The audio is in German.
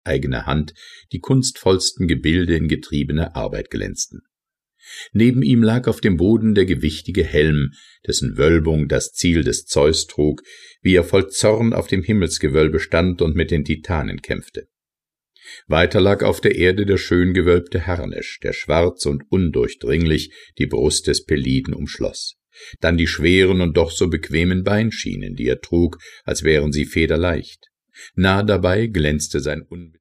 eigener Hand die kunstvollsten Gebilde in getriebener Arbeit glänzten. Neben ihm lag auf dem Boden der gewichtige Helm, dessen Wölbung das Ziel des Zeus trug, wie er voll Zorn auf dem Himmelsgewölbe stand und mit den Titanen kämpfte. Weiter lag auf der Erde der schön gewölbte Harnisch, der schwarz und undurchdringlich die Brust des Peliden umschloss. Dann die schweren und doch so bequemen Beinschienen, die er trug, als wären sie federleicht. Nah dabei glänzte sein